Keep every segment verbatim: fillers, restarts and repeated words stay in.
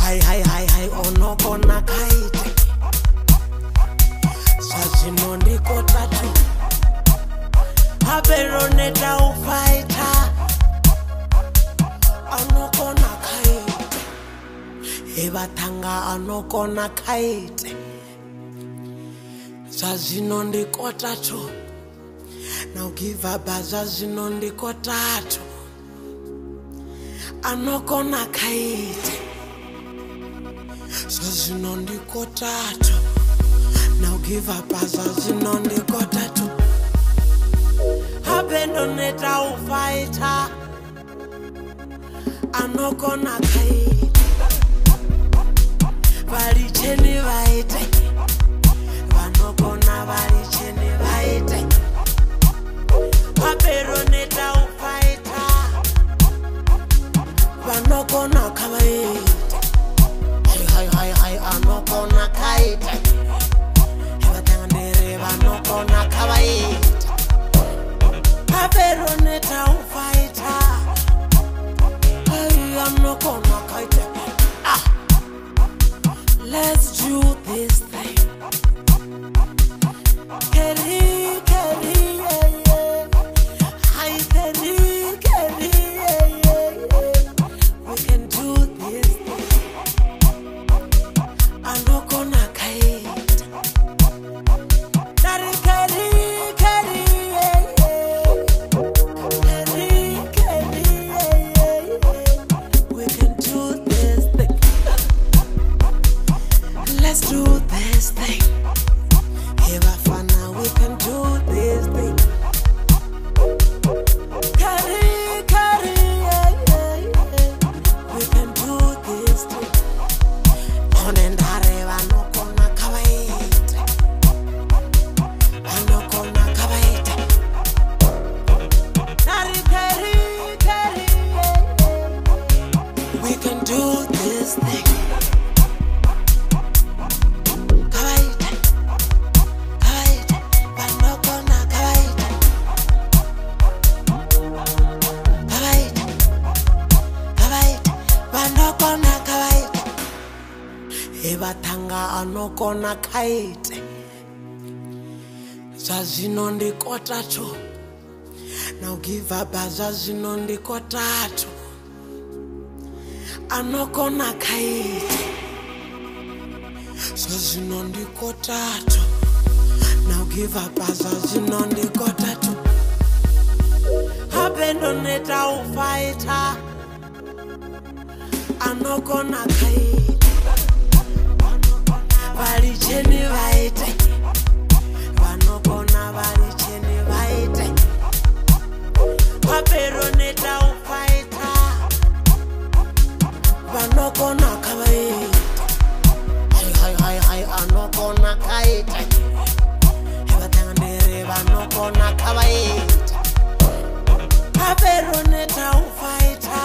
Hai hai hai hai onokona kaite Sazino ndiko tatu Haberoneta ufaita Anokona kaite Ebatanga anokona kaite Sazino ndiko tatu Now give up Sazino ndiko tatu Anokona kaite Sazino ndiko tatu Now give up Sazino ndiko tatu Habenoneta ufaita Anokona kaite Varicheni vaite Vanokona varicheni vaite Haberoneta ufaita Vanokona kawaite Hai hai hai anokona kaite Ebatangandere vanokona kawaite Haberoneta ufaita Hai anokona kaite Ah Let's do this thing Keri keri yeah yeah Hai keri keri yeah yeah We can do this thing Anokona kaite Dari keri keri yeah yeah Keri keri yeah yeah We can do this thing Let's do this thing Hebafana we can do this thing Keri keri yeah yeah yeah We can do this thing Onendare vanokona kawaite Vanokona kawaite Dari keri keri yeah yeah We can do this thing Kawaite Kawaite Vanokona kawaite Kawaite Kawaite Vanokona kawaite Ebatanga anokona kaite Sazino ndiko tatu Now give up Sazino ndiko tatu Anokona kaite Sazino ndiko tatu Now give up Sazino ndiko tatu Habenoneta ufaita Anokona kaite Varicheni vaite Vanokona varicheni vaite Haberoneta ufaita Vanokona kawaite Hai hai hai hai anokona kaite Ebatangandere vanokona kawaite Haberoneta ufaita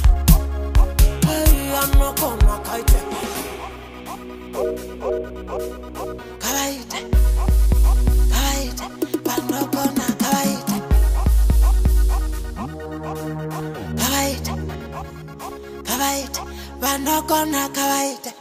Hai anokona kaite Kawaite Kawaite Vanokona kawaite Kawaite Kawaite Vanokona kawaite